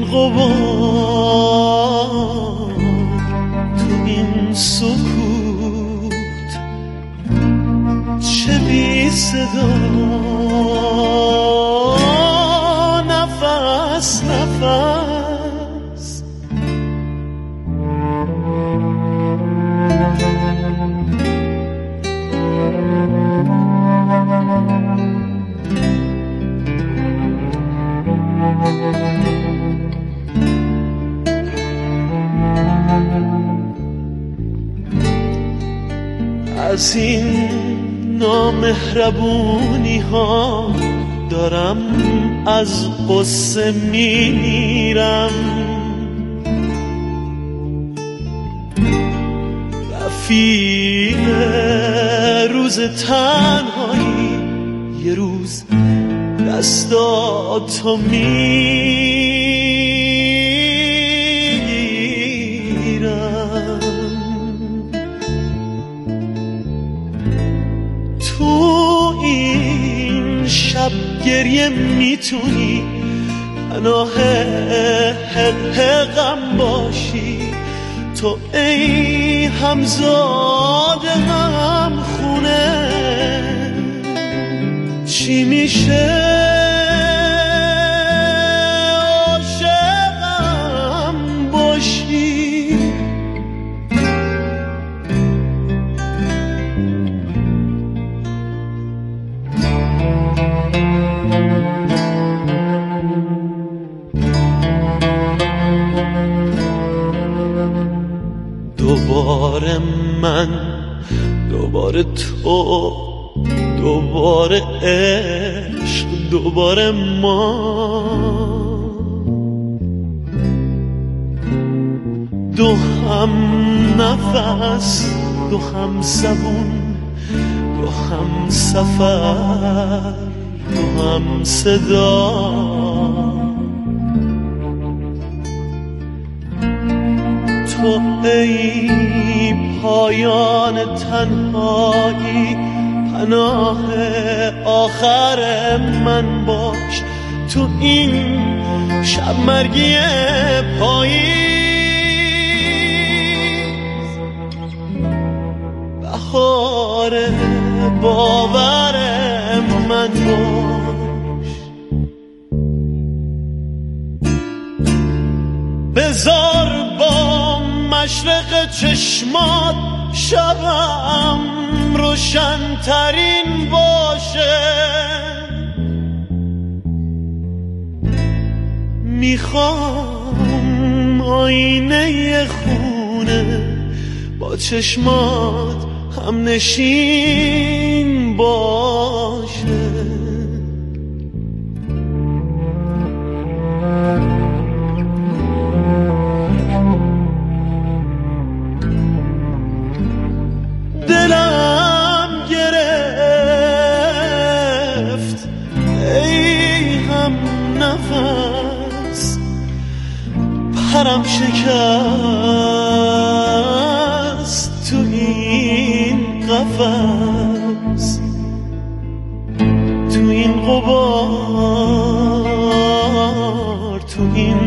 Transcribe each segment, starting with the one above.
غبار تو این سکوت چه بی صدا نفس نفس از این نامهربونی ها دارم از قصه میمیرم رفیق روز تنهایی یه روز دستاتو میگیرم تو این شب گریه میتونی پناه غم باشی تو ای همزاده هم خونه چی میشه عاشقم باشی دوباره من دوباره تو دوباره عشق دوباره ما دو هم نفس دو هم زبون دو هم سفر دو هم صدا تو ای پایان تنهایی پناه آخر من باش تو این شب مرگی پاییز بهار باور من باش بذار با مشرق چشمات شبم روشن‌ترین باشه میخوام آینه خونه با چشمات هم نشین باشه دلم گرفت ای هم نفس پرم شکست تو این قفس تو این غبار تو این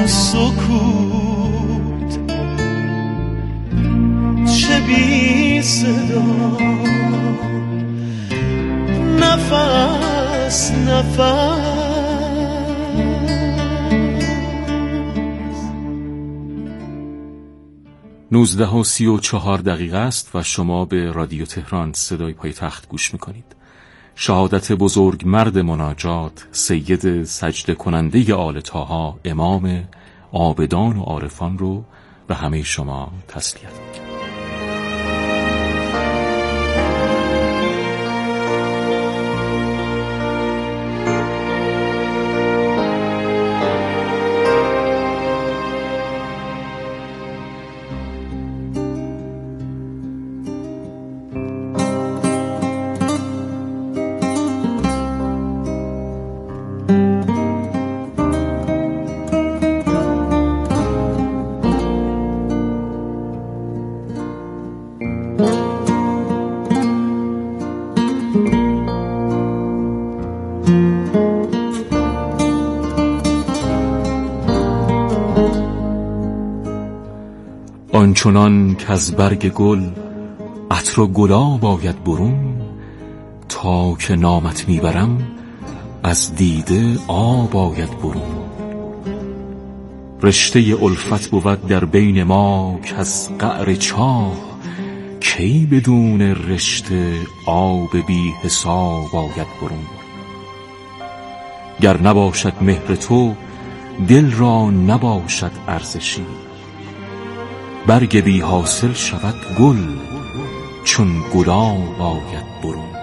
سکوت چه بی صدا نفس نفس 19:34 است و شما به رادیو تهران صدای پایتخت گوش میکنید. شهادت بزرگ مرد مناجات، سید سجده کننده آل طاها، امام عابدان و عارفان رو به همه شما تسلیت میگم. آنچنان که از برگ گل عطر و گلاب آید برون، تا که نامت میبرم از دیده آب آید برون. رشته الفت بود در بین ما که از قعر چاه، کی بدون رشته آب بی حساب آید برون. گر نباشد مهر تو دل را نباشد ارزشی، برگ بی حاصل شود گل چون گلاب آید برون.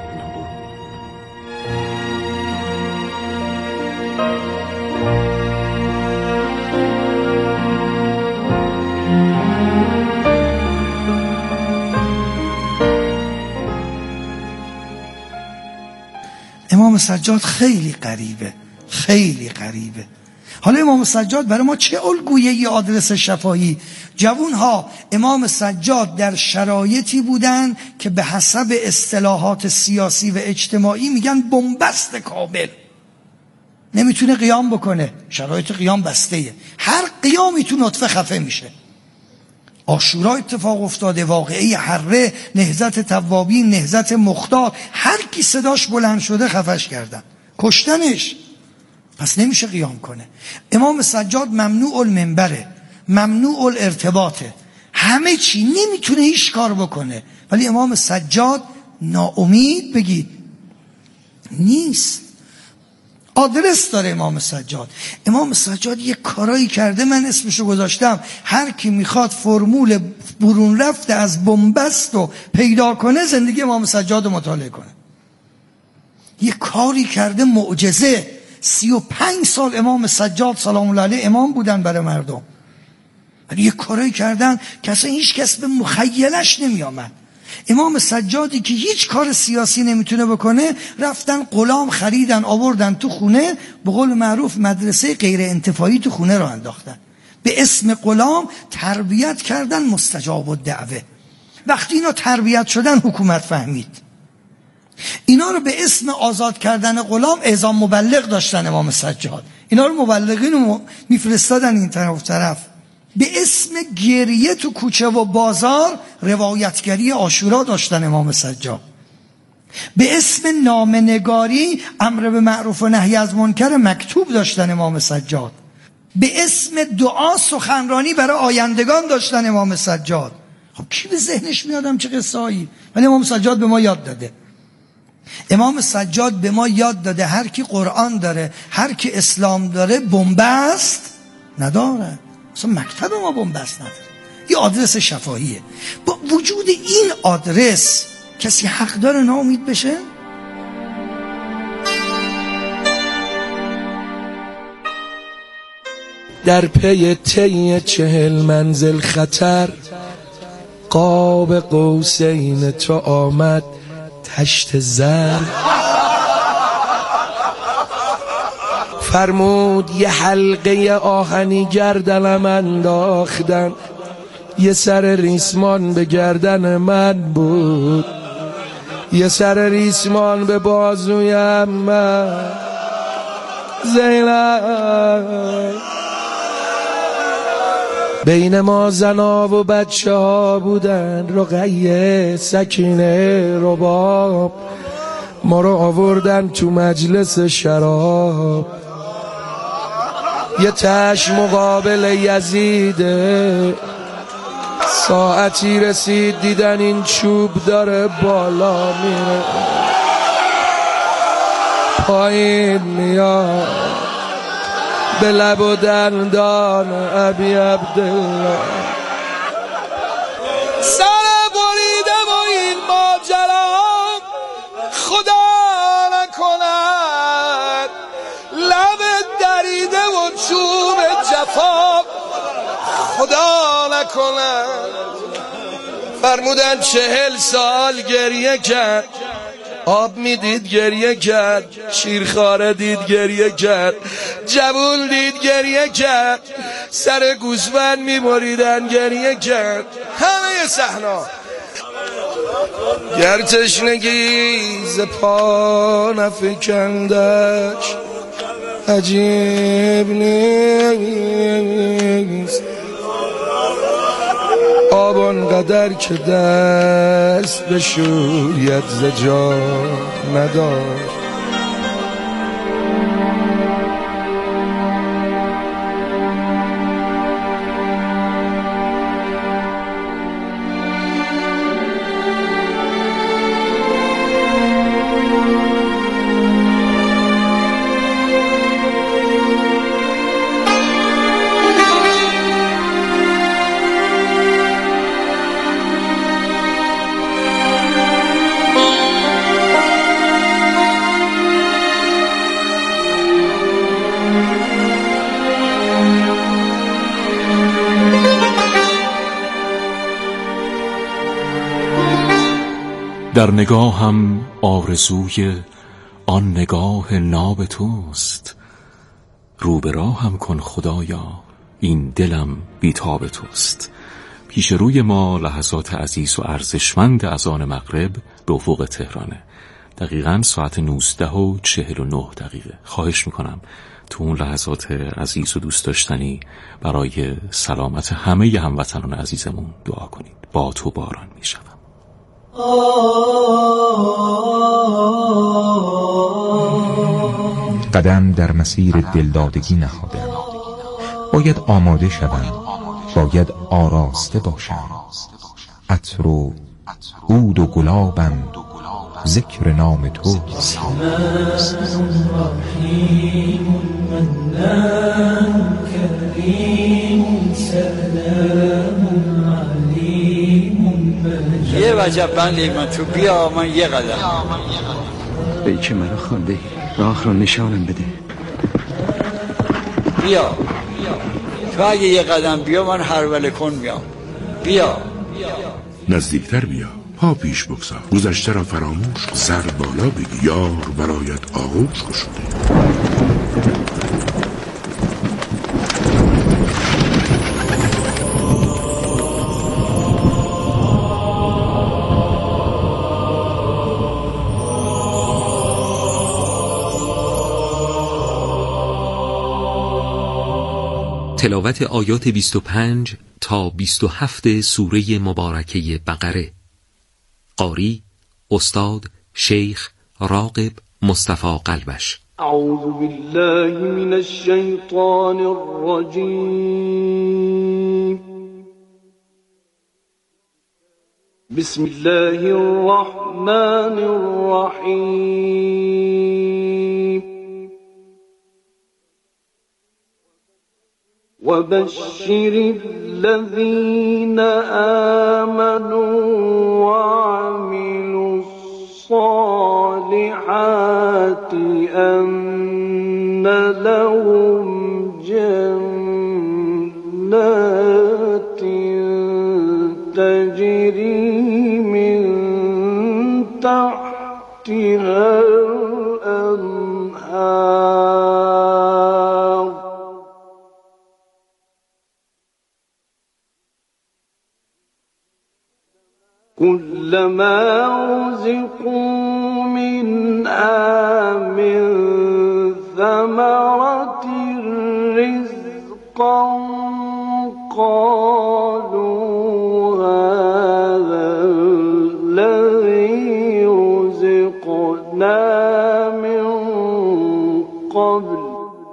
امام سجاد خیلی غریبه، خیلی غریبه. حالا امام سجاد برای ما چه الگویه ای آدرس شفاهی؟ جوون ها، امام سجاد در شرایطی بودن که به حسب اصطلاحات سیاسی و اجتماعی میگن بنبست کامل، نمیتونه قیام بکنه، شرایط قیام بسته‌ایه، هر قیامی تو نطفه خفه میشه. عاشورا اتفاق افتاده، واقعه حره، نهضت توابین، نهضت مختار، هر کی صداش بلند شده خفش کردن، کشتنش، پس نمیشه قیام کنه. امام سجاد ممنوع المنبره، ممنوع الارتباطه، همه چی، نمیتونه هیچ کار بکنه. ولی امام سجاد ناامید بگید نیست، آدرس داره امام سجاد. امام سجاد یه کارایی کرده، من اسمشو گذاشتم هر کی میخواد فرمول برون رفته از بنبست رو پیدا کنه، زندگی امام سجاد رو مطالعه کنه. یه کاری کرده معجزه. 35 سال امام سجاد سلام الله علیه امام بودن برای مردم، ولی یه کاری کردن که اصلا هیچ کس به مخیلش نمی آمد. امام سجادی که هیچ کار سیاسی نمیتونه بکنه، رفتن غلام خریدن آوردن تو خونه، به قول معروف مدرسه غیر انتفاعی تو خونه رو انداختن، به اسم غلام تربیت کردن مستجاب الدعوه. وقتی اینا تربیت شدن حکومت فهمید، اینا رو به اسم آزاد کردن غلام اعزام مبلغ داشتن امام سجاد، اینا رو مبلغین رو میفرستادن این طرف. به اسم گریه تو کوچه و بازار روایتگری عاشورا داشتن امام سجاد. به اسم نامه‌نگاری امر به معروف و نهی از منکر مکتوب داشتن امام سجاد. به اسم دعا سخنرانی برای آیندگان داشتن امام سجاد. خب کی به ذهنش میادم چه قصه‌ای؟ ولی امام سجاد به ما یاد داده. امام سجاد به ما یاد داده هر کی قرآن داره، هر کی اسلام داره، بنبست نداره. اصلا مکتب ما بنبست نداره. یه آدرس شفاهیه. با وجود این آدرس کسی حق داره ناامید بشه؟ در پی طی 40 منزل خطر، قاب قوسین تو آمد تشت زر. فرمود یه حلقه آهنی گردنم انداختن، یه سر ریسمان به گردن من بود، یه سر ریسمان به بازویم من. زینب بین ما زنا و بچه ها بودن، رقیه، سکینه، رباب، ما رو آوردن تو مجلس شراب. یه تش مقابل یزیده، ساعتی رسید دیدن این چوب داره بالا میره پایین میاد، به لب و دندان ابی عبدالله سر بریده و این ماجرا خدا نکند، لب دریده و چوب جفا خدا نکند. فرمودن 40 سال گریه کرد، آب میدید گریه کرد، شیرخواره دید گریه کرد، جبول دید گریه کرد، سر گوسفند میبریدن گریه کرد. همه صحنا گر تشنگی ز پا نفکندش عجیب نیست، قدر که دست به شویت ز جا نداشت. در نگاهم آرزوی آن نگاه ناب توست، رو به راهم کن خدایا این دلم بیتاب توست. پیش روی ما لحظات عزیز و ارزشمند اذان مغرب به افق تهرانه. دقیقاً ساعت 19:49. خواهش میکنم تو اون لحظات عزیز و دوست داشتنی برای سلامت همه هموطنان عزیزمون دعا کنید. با تو باران میشوم. قدم در مسیر دلدادگی نهادم، باید آماده شوم، باید آراسته باشم. عطر و عود و گلابم ذکر نام تو. یه وجب بندی من تو بیا من یه قدم ای که مرا خونده راه رو نشانم بده. بیا تو اگه یه قدم بیا من هروله کن میام. بیا نزدیکتر بیا، پا پیش بگذار، گذشته را فراموش کن، سر بالا بگی، یار برایت آغوش گشوده. تلاوت آیات 25 تا 27 سوره مبارکه بقره. قاری استاد شیخ راغب مصطفی قلبش. اعوذ بالله من الشیطان الرجیم. بسم الله الرحمن الرحیم. وبشر الذين آمنوا وعملوا الصالحات أن لهم جنات تجري من تحتها الأنهار كلما رزقوا منها من ثمرة رزقا قالوا هذا الذي رزقنا من قبل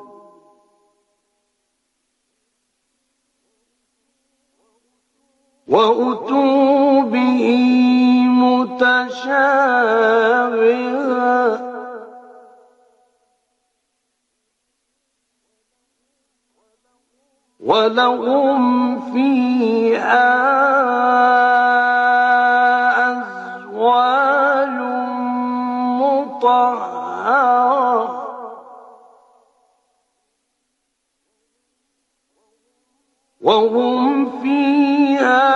وأتوا به متشابها ولهم فيها أزواج مطهرة وهم فيها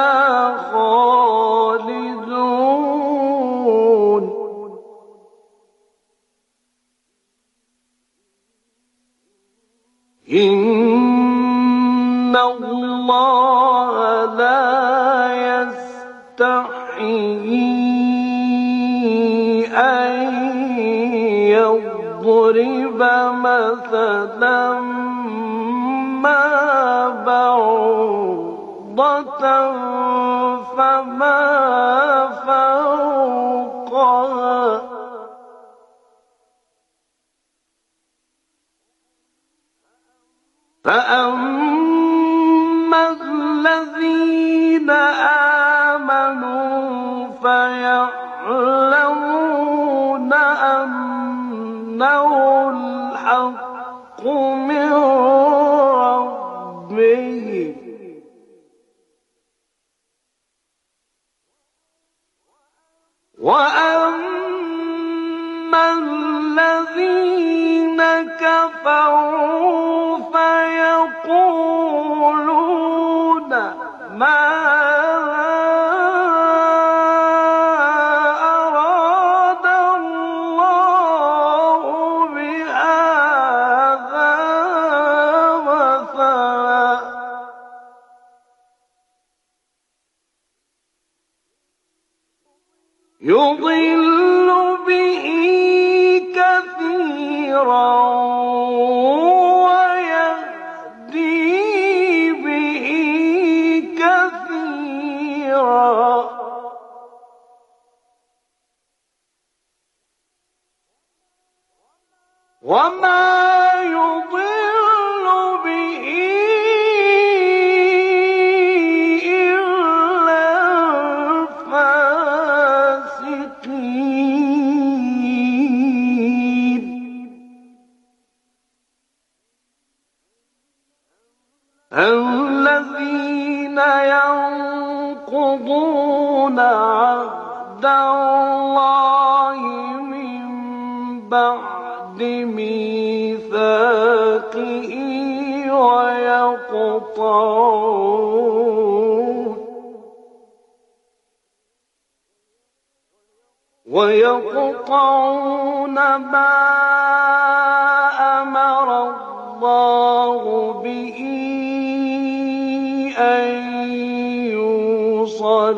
خالدون إن الله لا يستحيي أن يضرب مثلا ما بعوضة فما فأما الذين آمنوا فيعلمون أنه الحق من ربهم وأما الذين كفروا فيقولون ماذا أراد الله بهذا مثلا يضل به كثيرا ويهدي به كثيرا وما يضل به إلا الفاسقين الذين ينقضون عهد الله من بعد ميثاقه ويقطعون ما أمر الله به أن يوصل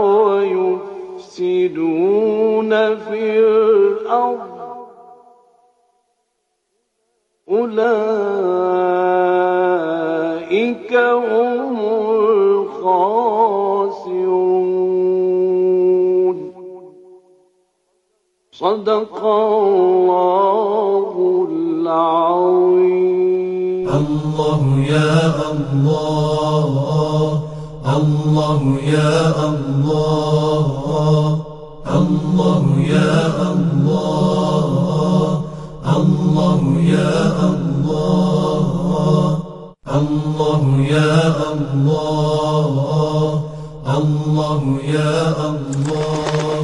ويفسدون في الأرض أولئك هم الخاسرون. صدق الله العظيم. الله يا الله، الله يا الله، الله يا الله، الله يا الله، الله يا الله، الله يا الله.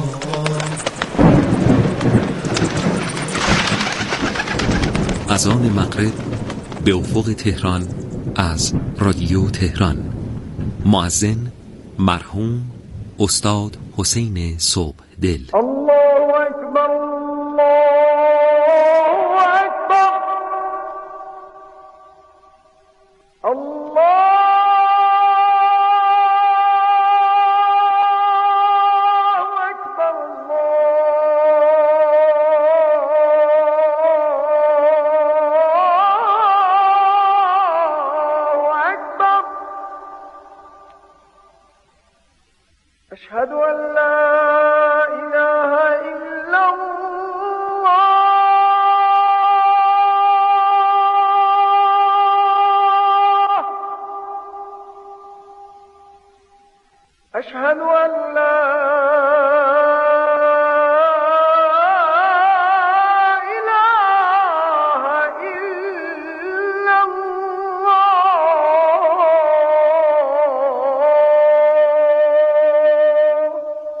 اذان مغرب به افق تهران از رادیو تهران. مؤذن مرحوم استاد حسین صبحدل. الله اکبر، الله اکبر، الله أشهد أن لا إله إلا الله، أشهد أن لا إله إلا الله،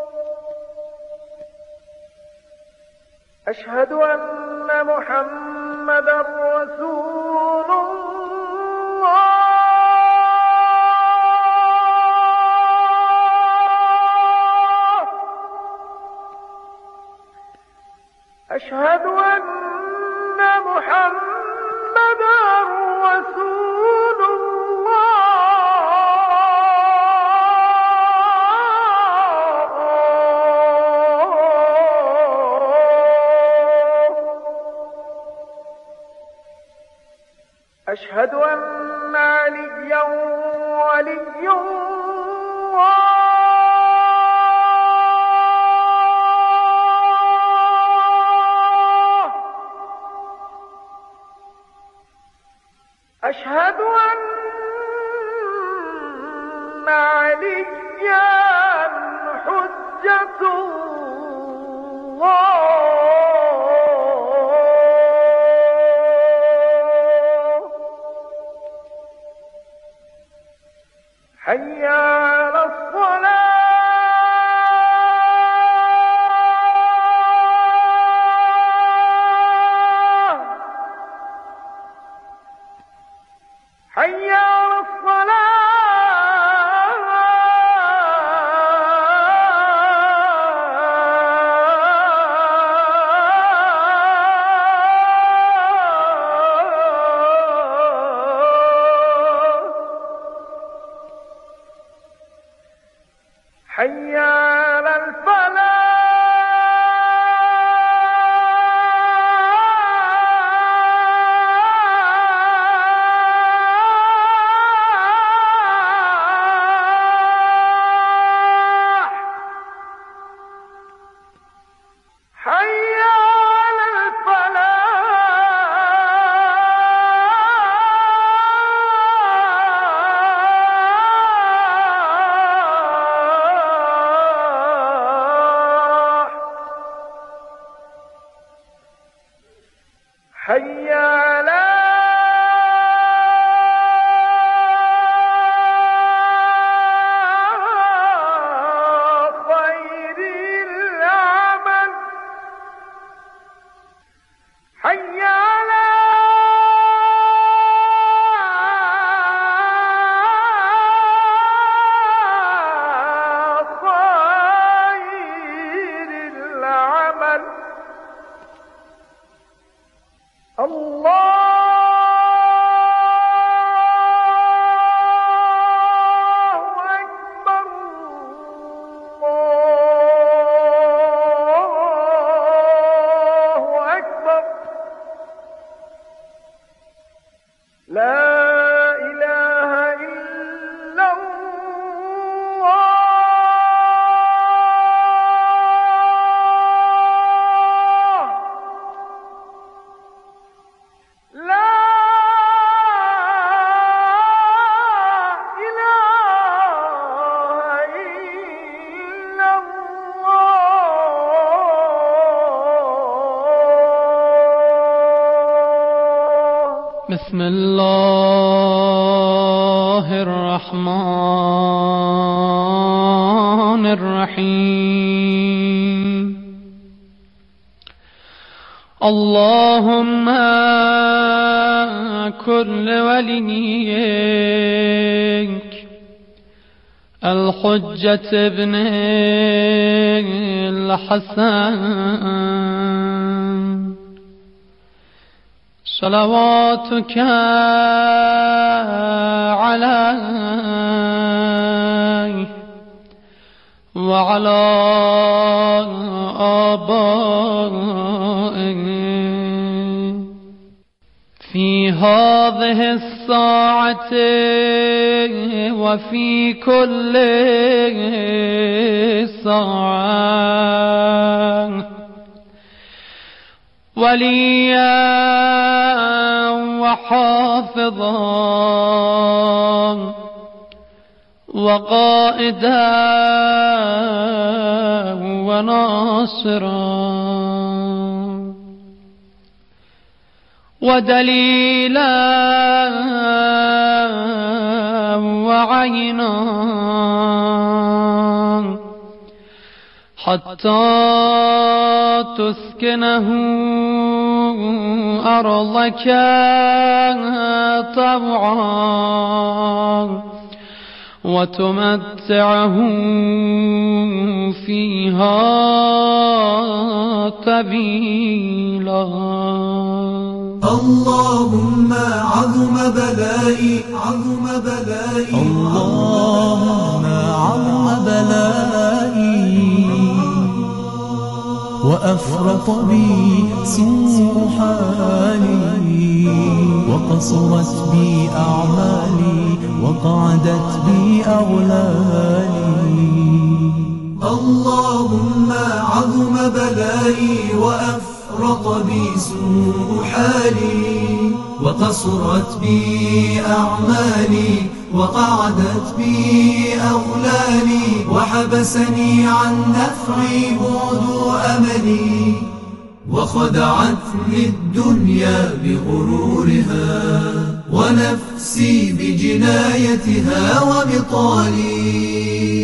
أشهد أن محمدا رسول الله، أشهد أن محمدا رسول أشهد أن عليا ولي الله، أشهد أن عليا حجة الله حي على الصلاة حي على الصلاة حي على الفلاح حي على الفلاح حي على خير العمل حي على خير العمل الله أكبر الله أكبر لا إله إلا الله لا إله إلا الله بسم الله الرحمن الرحيم اللهم كن لوليك الحجة ابن الحسن صلواتك عليه وعلى آبائه في هذه الساعة وفي كل ساعة وليا وحافظا وقائدا وناصرا ودليلا وعينا حتى تسكنه أرضك طوعا وتمتعه فيها طويلا. اللهم عظم بلائي عظم بلائي اللهم عظم بلائي وأفرط بي سوء حالي وقصرت بي أعمالي وقعدت بي أغلالي. اللهم عظم بلائي وأفرط تفرق بي سوء حالي وقصرت بي أعمالي وقعدت بي أغلالي وحبسني عن نفعي بعد أملي وخدعتني الدنيا بغرورها ونفسي بجنايتها وبطالي.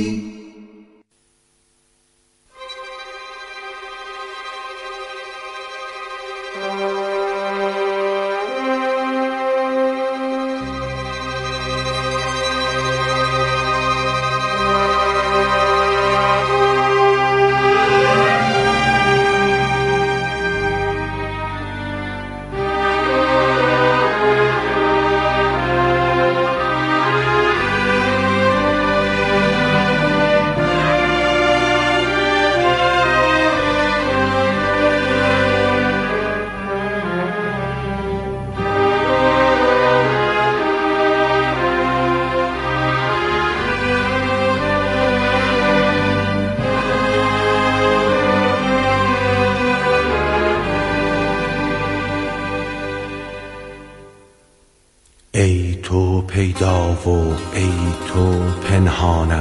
ای تو پیدا و ای تو پنهانم،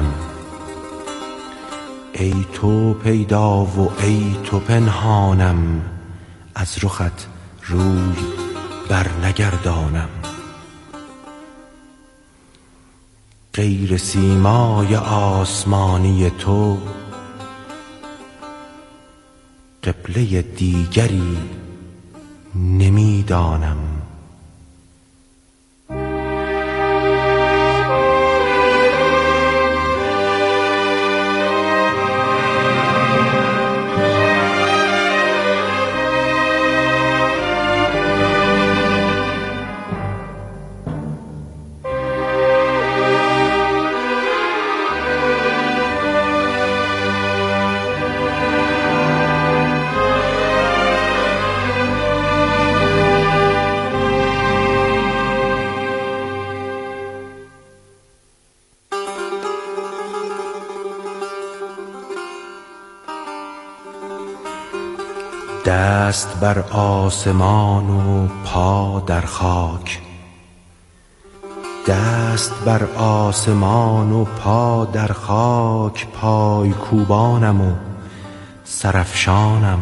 ای تو پیدا و ای تو پنهانم، از رخت روی بر نگردانم. غیر سیمای آسمانی تو قبله دیگری نمیدانم. دست بر آسمان و پا در خاک، دست بر آسمان و پا در خاک، پای کوبانم و سرافشانم.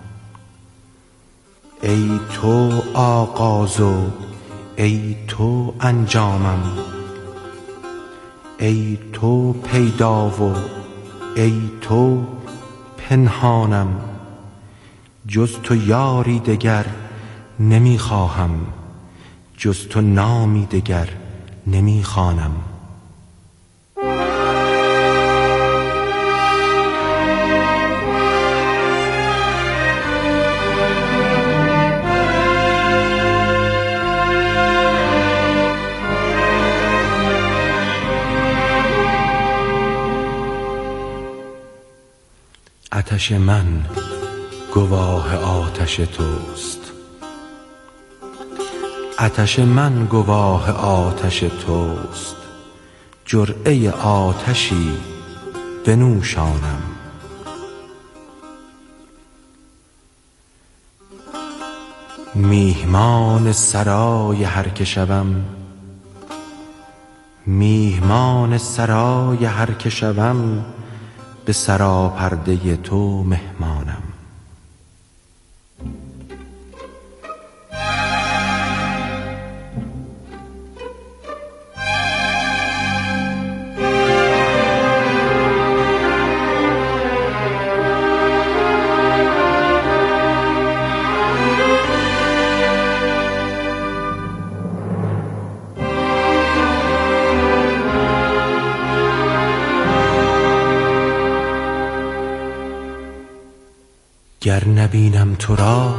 ای تو آغاز و ای تو انجامم، ای تو پیدا و ای تو پنهانم. جز تو یاری دگر نمیخواهم، جز تو نامی دگر نمیخوانم. آتش من گواه آتش توست، آتش من گواه آتش توست. جرعه آتشی بنوشانم. میهمان سرای هر که شوم، میهمان سرای هر که شوم، به سراپرده تو مهمانم. گر نبینم تو را،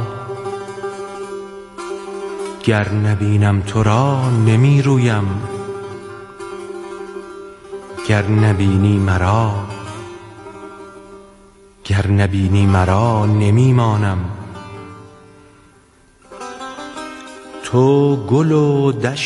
گر نبینم تو را نمی رویم، گر نبینی مرا، گر نبینی مرا نمی مانم. تو گل و دشت